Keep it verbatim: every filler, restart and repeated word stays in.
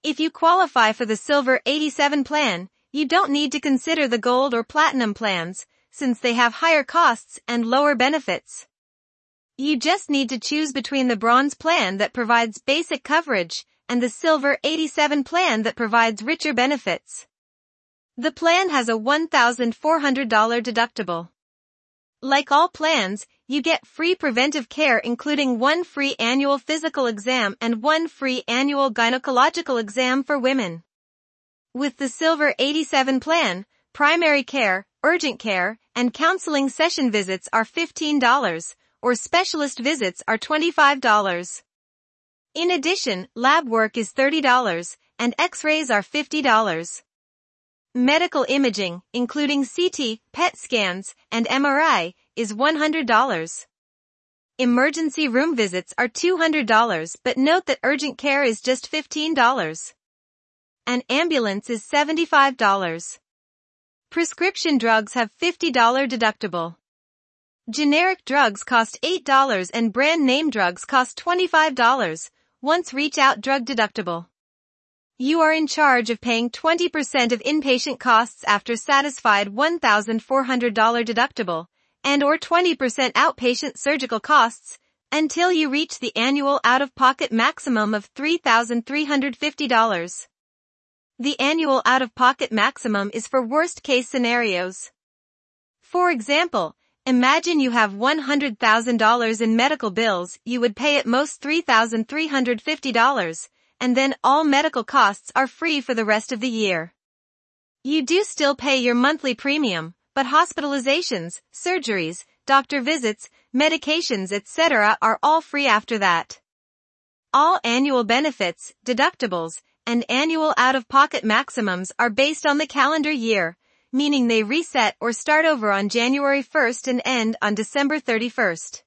If you qualify for the Silver eighty-seven plan, you don't need to consider the Gold or Platinum plans, since they have higher costs and lower benefits. You just need to choose between the Bronze plan that provides basic coverage and the Silver eighty-seven plan that provides richer benefits. The plan has a one thousand four hundred dollars deductible. Like all plans, you get free preventive care including one free annual physical exam and one free annual gynecological exam for women. With the Silver eighty-seven plan, primary care, urgent care, and counseling session visits are fifteen dollars, or specialist visits are twenty-five dollars. In addition, lab work is thirty dollars, and x-rays are fifty dollars. Medical imaging, including C T, P E T scans, and M R I, is one hundred dollars. Emergency room visits are two hundred dollars, but note that urgent care is just fifteen dollars. An ambulance is seventy-five dollars. Prescription drugs have fifty dollars deductible. Generic drugs cost eight dollars and brand name drugs cost twenty-five dollars, once reach out drug deductible. You are in charge of paying twenty percent of inpatient costs after satisfied one thousand four hundred dollars deductible, and or twenty percent outpatient surgical costs, until you reach the annual out-of-pocket maximum of three thousand three hundred fifty dollars. The annual out-of-pocket maximum is for worst-case scenarios. For example, imagine you have one hundred thousand dollars in medical bills, you would pay at most three thousand three hundred fifty dollars, and then all medical costs are free for the rest of the year. You do still pay your monthly premium, but hospitalizations, surgeries, doctor visits, medications et cetera are all free after that. All annual benefits, deductibles, and annual out-of-pocket maximums are based on the calendar year, meaning they reset or start over on January first and end on December thirty-first.